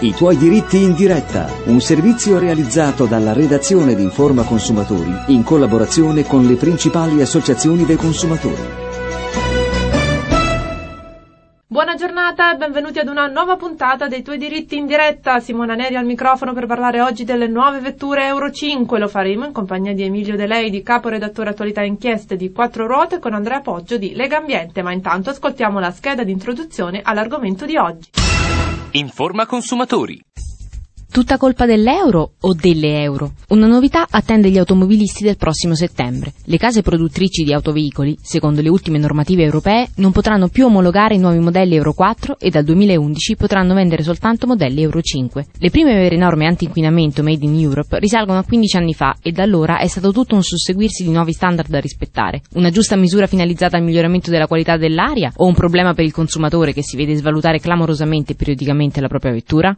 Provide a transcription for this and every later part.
I tuoi diritti in diretta, un servizio realizzato dalla redazione di Informa Consumatori in collaborazione con le principali associazioni dei consumatori. Buona giornata e benvenuti ad una nuova puntata dei tuoi diritti in diretta. Simona Neri al microfono per parlare oggi delle nuove vetture Euro 5. Lo faremo in compagnia di Emilio De Lei, caporedattore attualità e inchieste di Quattro Ruote, con Andrea Poggio di Lega Ambiente. Ma intanto ascoltiamo la scheda di introduzione all'argomento di oggi. Informa Consumatori. Tutta colpa dell'euro o delle euro? Una novità attende gli automobilisti del prossimo settembre. Le case produttrici di autoveicoli, secondo le ultime normative europee, non potranno più omologare i nuovi modelli Euro 4 e dal 2011 potranno vendere soltanto modelli Euro 5. Le prime vere norme anti-inquinamento made in Europe risalgono a 15 anni fa e da allora è stato tutto un susseguirsi di nuovi standard da rispettare. Una giusta misura finalizzata al miglioramento della qualità dell'aria o un problema per il consumatore che si vede svalutare clamorosamente e periodicamente la propria vettura?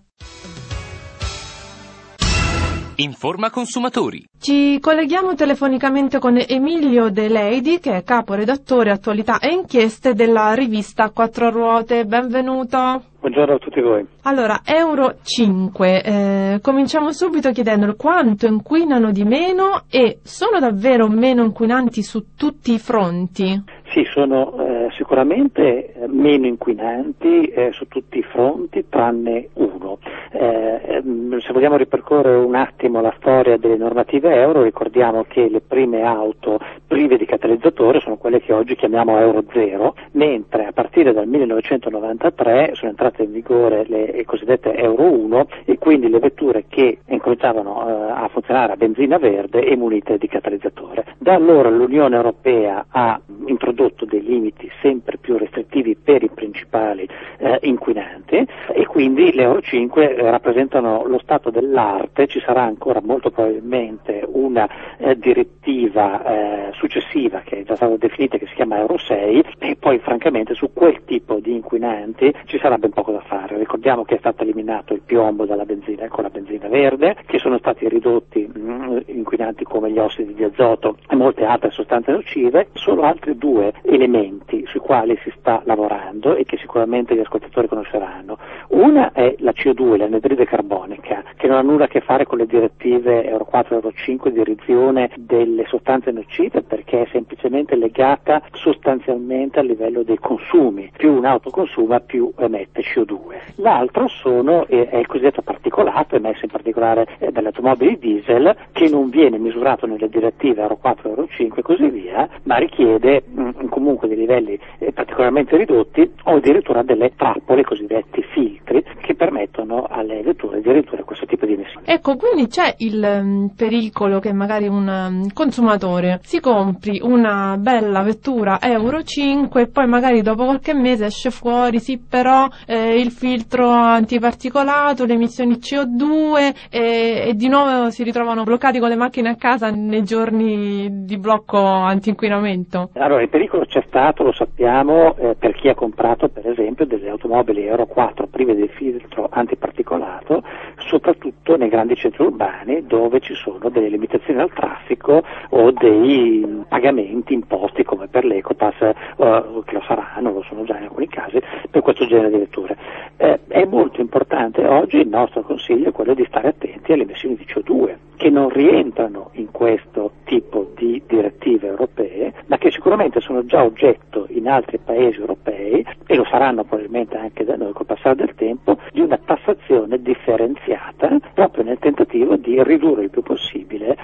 Informa Consumatori. Ci colleghiamo telefonicamente con Emilio De Lei, che è caporedattore attualità e inchieste della rivista Quattro Ruote. Benvenuto. Buongiorno a tutti voi. Allora, Euro 5, cominciamo subito chiedendo quanto inquinano di meno e sono davvero meno inquinanti su tutti i fronti? Sì, sono sicuramente meno inquinanti su tutti i fronti, tranne uno. Se vogliamo ripercorrere un attimo la storia delle normative Euro, ricordiamo che le prime auto prive di catalizzatore sono quelle che oggi chiamiamo Euro 0, mentre a partire dal 1993 sono entrate in vigore le cosiddette Euro 1 e quindi le vetture che incominciavano a funzionare a benzina verde e munite di catalizzatore. Da allora l'Unione Europea ha introdotto dei limiti sempre più restrittivi per i principali inquinanti e quindi le Euro 5 rappresentano lo stato dell'arte. Ci sarà ancora molto probabilmente una direttiva successiva che è già stata definita, che si chiama Euro 6, e poi francamente su quel tipo di inquinanti ci sarà ben poco da fare. Ricordiamo che è stato eliminato il piombo dalla benzina con la benzina verde, che sono stati ridotti inquinanti come gli ossidi di azoto e molte altre sostanze nocive. Solo altri due elementi sui quali si sta lavorando e che sicuramente gli ascoltatori conosceranno. Una è la CO2, l'anidride carbonica, che non ha nulla a che fare con le direttive Euro 4 e Euro 5 di riduzione delle sostanze nocive, perché è semplicemente legata sostanzialmente al livello dei consumi. Più un'auto consuma, più emette CO2. L'altro è il cosiddetto particolato, emesso in particolare dalle automobili diesel, che non viene misurato nelle direttive Euro 4 e Euro 5 e così via, ma richiede comunque dei livelli particolarmente ridotti o addirittura delle trappole, cosiddetti filtri, che permettono alle vetture di ridurre questo tipo di emissioni. Ecco, quindi c'è il pericolo che magari un consumatore si compri una bella vettura Euro 5 e poi magari dopo qualche mese esce fuori, sì, però il filtro antiparticolato, le emissioni CO2 e di nuovo si ritrovano bloccati con le macchine a casa nei giorni di blocco anti-inquinamento. Allora, il pericolo c'è stato, lo sappiamo, per chi ha comprato per esempio delle automobili Euro 4 prive del filtro antiparticolato, soprattutto nei grandi centri urbani dove ci sono delle limitazioni al traffico o dei pagamenti imposti come per l'Ecopass, che lo saranno, lo sono già in alcuni casi, per questo genere di vetture. È molto importante oggi, il nostro consiglio è quello di stare attenti alle emissioni di CO2, che non rientrano in questo tipo di direttive europee, ma che sicuramente sono già oggetto in altri paesi europei e lo saranno probabilmente anche da noi col passare del tempo, di una tassazione differenziata proprio nel tentativo di ridurre il più possibile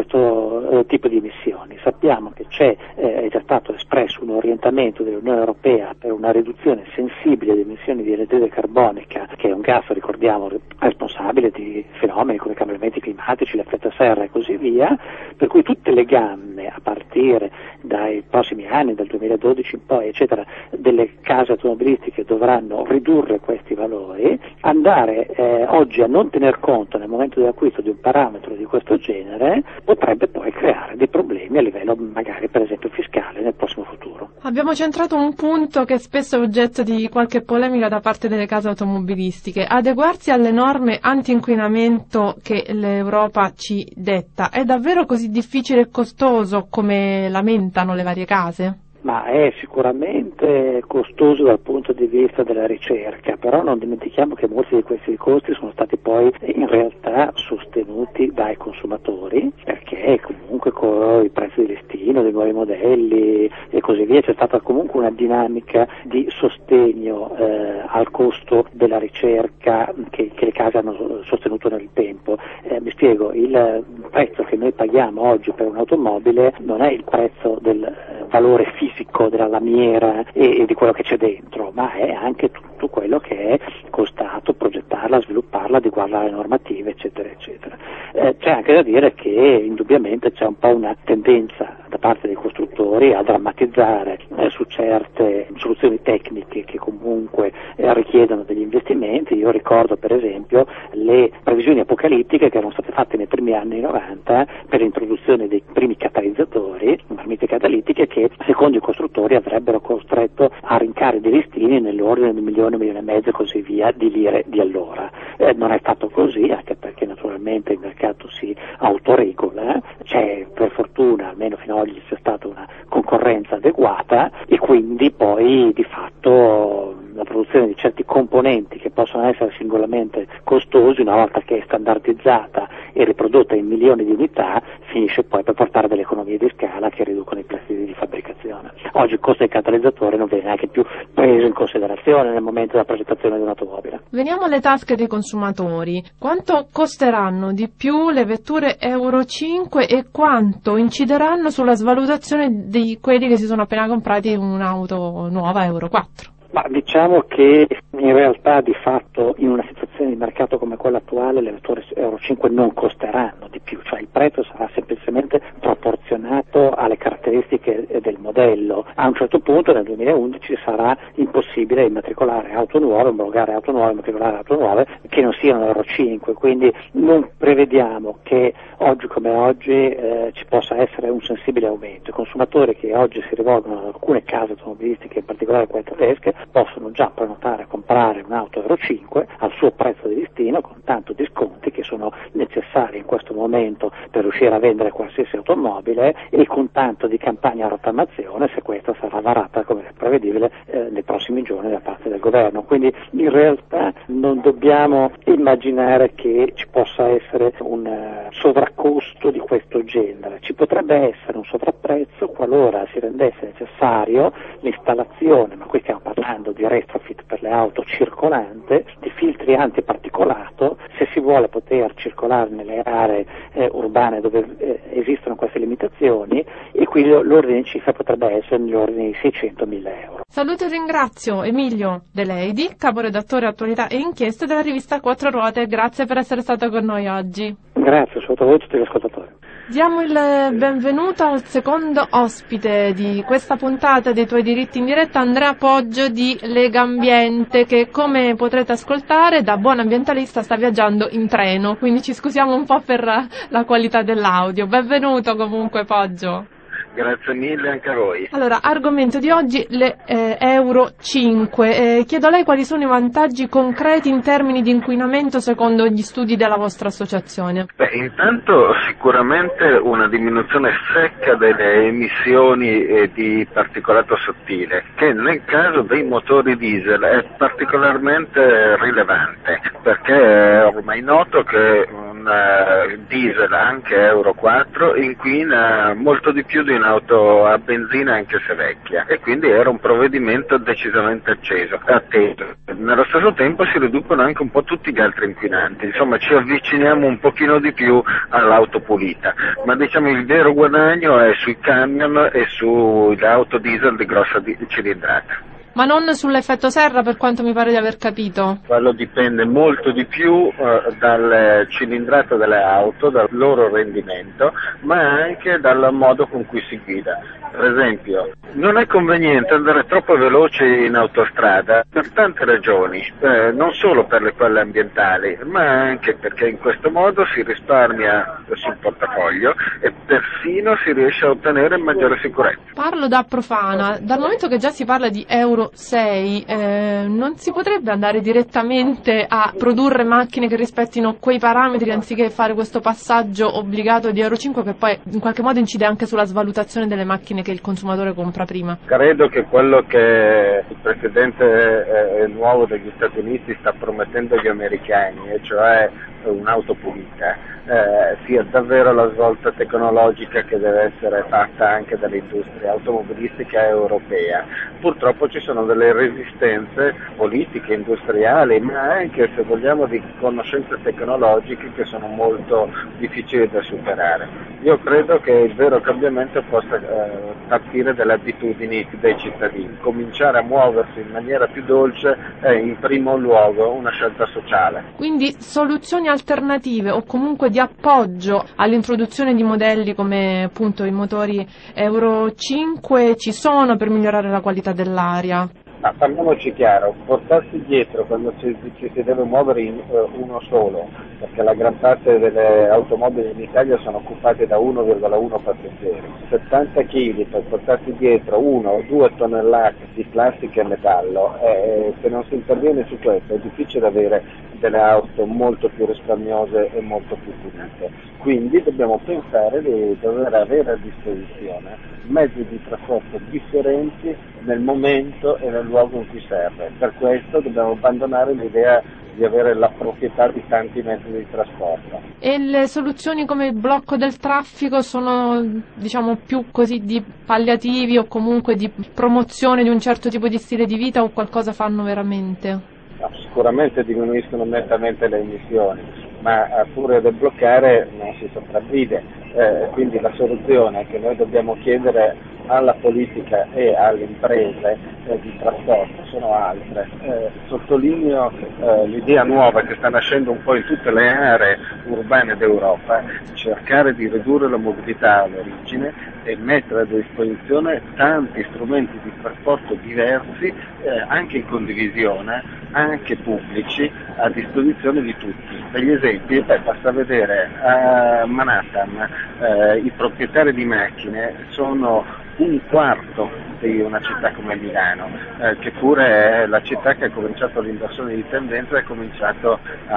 questo tipo di emissioni. Sappiamo che è già stato espresso un orientamento dell'Unione Europea per una riduzione sensibile di emissioni di anidride carbonica, che è un gas, ricordiamo, responsabile di fenomeni come i cambiamenti climatici, l'effetto serra e così via, per cui tutte le gamme a partire dai prossimi anni, dal 2012 in poi, eccetera, delle case automobilistiche dovranno ridurre questi valori. Andare oggi a non tener conto nel momento dell'acquisto di un parametro di questo genere potrebbe poi creare dei problemi a livello magari per esempio fiscale nel prossimo futuro. Abbiamo centrato un punto che spesso è oggetto di qualche polemica da parte delle case automobilistiche. Adeguarsi alle norme anti-inquinamento che l'Europa ci detta è davvero così difficile e costoso come lamentano le varie case? ma è sicuramente costoso dal punto di vista della ricerca, però non dimentichiamo che molti di questi costi sono stati poi in realtà sostenuti dai consumatori, perché comunque con i prezzi di listino, dei nuovi modelli e così via c'è stata comunque una dinamica di sostegno al costo della ricerca che le case hanno sostenuto nel tempo. Mi spiego, il prezzo che noi paghiamo oggi per un'automobile non è il prezzo del valore fisico della lamiera e di quello che c'è dentro, ma è anche tutto quello che è costato progettarla, svilupparla, adeguarla alle normative, eccetera, eccetera. C'è anche da dire che indubbiamente c'è un po' una tendenza da parte dei costruttori a drammatizzare su certe soluzioni tecniche che comunque richiedono degli investimenti. Io ricordo per esempio le previsioni apocalittiche che erano state fatte nei primi anni 90 per l'introduzione dei primi catalizzatori, marmite catalitiche, che secondo i costruttori avrebbero costretto a rincari di listini nell'ordine di $1,5 milioni e così via di lire di allora. Non è stato così, anche perché naturalmente il mercato si autoregola, c'è per fortuna, almeno fino ad oggi c'è stata una concorrenza adeguata e quindi poi di fatto la produzione di certi componenti che possono essere singolarmente costosi, una volta che è standardizzata e riprodotta in milioni di unità, finisce poi per portare delle economie di scala che riducono i prezzi di fabbricazione. Oggi il costo del catalizzatore non viene neanche più preso in considerazione nel momento della progettazione di un'automobile. Veniamo alle tasche dei consumatori. Quanto costeranno di più le vetture Euro 5 e quanto incideranno sulla svalutazione di quelli che si sono appena comprati un'auto nuova Euro 4? Ma diciamo che in realtà di fatto in una situazione di mercato come quella attuale le vetture Euro 5 non costeranno di più, cioè il prezzo sarà semplicemente proporzionato alle caratteristiche del modello. A un certo punto nel 2011 sarà impossibile immatricolare auto nuove, omologare auto nuove, immatricolare auto nuove che non siano Euro 5, quindi non prevediamo che oggi come oggi ci possa essere un sensibile aumento. I consumatori che oggi si rivolgono ad alcune case automobilistiche, in particolare quelle tedesche, possono già prenotare e comprare un'auto Euro 5 al suo prezzo di listino con tanto di sconti che sono necessari in questo momento per riuscire a vendere qualsiasi automobile e con tanto di campagna a rottamazione se questa sarà varata come è prevedibile nei prossimi giorni da parte del governo. Quindi in realtà non dobbiamo immaginare che ci possa essere un sovraccosto di questo genere. Ci potrebbe essere un sovrapprezzo qualora si rendesse necessario l'installazione, ma qui stiamo parlando di retrofit per le auto circolante, di filtri antiparticolato, se si vuole poter circolare nelle aree urbane dove esistono queste limitazioni, e quindi l'ordine di cifra potrebbe essere negli ordini di 600.000 euro. Saluto e ringrazio Emilio De Leidi, caporedattore attualità e inchieste della rivista Quattro Ruote. Grazie per essere stato con noi oggi. Grazie, sottovoce a tutti gli ascoltatori. Diamo il benvenuto al secondo ospite di questa puntata dei Tuoi Diritti in Diretta, Andrea Poggio di Lega Ambiente, che come potrete ascoltare da buon ambientalista sta viaggiando in treno, quindi ci scusiamo un po' per la qualità dell'audio. Benvenuto comunque Poggio. Grazie mille anche a voi. Allora, argomento di oggi, le Euro 5. Chiedo a lei quali sono i vantaggi concreti in termini di inquinamento secondo gli studi della vostra associazione. Intanto sicuramente una diminuzione secca delle emissioni di particolato sottile, che nel caso dei motori diesel è particolarmente rilevante, perché è ormai noto che un diesel, anche Euro 4, inquina molto di più di un'auto a benzina anche se vecchia, e quindi era un provvedimento decisamente atteso. Nello stesso tempo si riducono anche un po' tutti gli altri inquinanti, insomma ci avviciniamo un pochino di più all'auto pulita, ma diciamo il vero guadagno è sui camion e sulle auto diesel di grossa cilindrata. Ma non sull'effetto serra, per quanto mi pare di aver capito. Quello dipende molto di più dal cilindrato delle auto, dal loro rendimento, ma anche dal modo con cui si guida. Per esempio, non è conveniente andare troppo veloci in autostrada per tante ragioni, non solo per le quelle ambientali, ma anche perché in questo modo si risparmia sul portafoglio e perfino si riesce a ottenere maggiore sicurezza. Parlo da profana, dal momento che già si parla di Euro 6, non si potrebbe andare direttamente a produrre macchine che rispettino quei parametri anziché fare questo passaggio obbligato di Euro 5 che poi in qualche modo incide anche sulla svalutazione delle macchine macchine che il consumatore compra prima? Credo che quello che il presidente nuovo degli Stati Uniti sta promettendo agli americani, e cioè un'auto pulita, sia davvero la svolta tecnologica che deve essere fatta anche dall'industria automobilistica europea. Purtroppo ci sono delle resistenze politiche, industriali, ma anche, se vogliamo, di conoscenze tecnologiche che sono molto difficili da superare. Io credo che il vero cambiamento possa partire dalle abitudini dei cittadini. Cominciare a muoversi in maniera più dolce è in primo luogo una scelta sociale. Quindi soluzioni alternative o comunque di appoggio all'introduzione di modelli come appunto i motori Euro 5 ci sono per migliorare la qualità dell'aria? Ma parliamoci chiaro, portarsi dietro quando ci si deve muovere in uno solo, perché la gran parte delle automobili in Italia sono occupate da 1,1 passeggeri, 70 kg per portarsi dietro 1 o 2 tonnellate di plastica e metallo, se non si interviene su questo è difficile avere delle auto molto più risparmiose e molto più pulite. Quindi dobbiamo pensare di dover avere a disposizione mezzi di trasporto differenti nel momento e nel luogo in cui serve. Per questo dobbiamo abbandonare l'idea di avere la proprietà di tanti mezzi di trasporto. E le soluzioni come il blocco del traffico sono, diciamo, più così di palliativi o comunque di promozione di un certo tipo di stile di vita, o qualcosa fanno veramente? No, sicuramente diminuiscono nettamente le emissioni, ma a furia del bloccare non si sopravvive, quindi la soluzione che noi dobbiamo chiedere alla politica e alle imprese di trasporto sono altre. Sottolineo l'idea nuova che sta nascendo un po' in tutte le aree urbane d'Europa, cercare di ridurre la mobilità all'origine e mettere a disposizione tanti strumenti di trasporto diversi, anche in condivisione, anche pubblici, a disposizione di tutti. Degli esempi, basta vedere a Manhattan i proprietari di macchine sono un quarto di una città come Milano, che pure è la città che ha cominciato l'inversione di tendenza e ha cominciato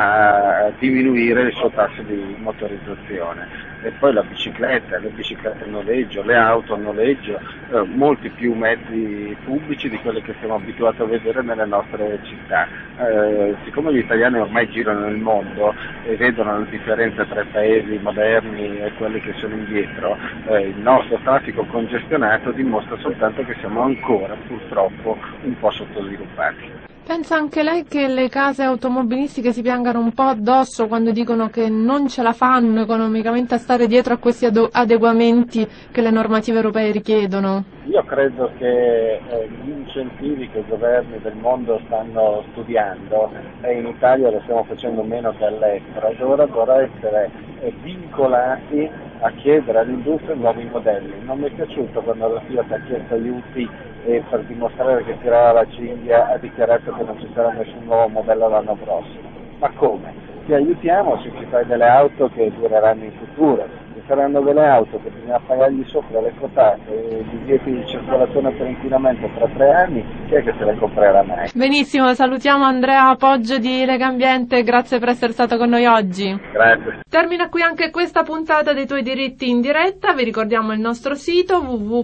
a diminuire il suo tasso di motorizzazione. E poi la bicicletta a noleggio, le auto a noleggio, molti più mezzi pubblici di quelli che siamo abituati a vedere nelle nostre città. Siccome gli italiani ormai girano nel mondo e vedono la differenza tra i paesi moderni e quelli che sono indietro, il nostro traffico congestionato dimostra soltanto che siamo ancora purtroppo un po' sottosviluppati. Pensa anche lei che le case automobilistiche si piangano un po' addosso quando dicono che non ce la fanno economicamente a stare dietro a questi adeguamenti che le normative europee richiedono? Io credo che gli incentivi che i governi del mondo stanno studiando, e in Italia lo stiamo facendo meno che all'estero, dovrebbero essere vincolati a chiedere all'industria nuovi modelli. Non mi è piaciuto quando la Fiat ha chiesto aiuti e per dimostrare che tirava la cinghia ha dichiarato che non ci sarà nessun nuovo modello l'anno prossimo. Ma come? Ti aiutiamo se ci fai delle auto che dureranno in futuro. Ci saranno delle auto che bisogna pagargli sopra le quotate e i divieti di circolazione per inquinamento tra 3 anni, chi è che se le comprerà mai? Benissimo, salutiamo Andrea Poggio di Legambiente, grazie per essere stato con noi oggi. Grazie. Termina qui anche questa puntata dei Tuoi Diritti in diretta. Vi ricordiamo il nostro sito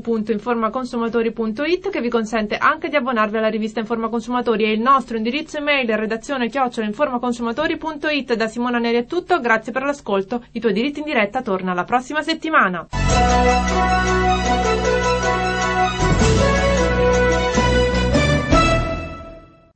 www.informaconsumatori.it, che vi consente anche di abbonarvi alla rivista Informa Consumatori, e il nostro indirizzo email è redazione@informaconsumatori.it. Da Simona Neri è tutto, grazie per l'ascolto. I Tuoi Diritti in diretta torna la prossima settimana.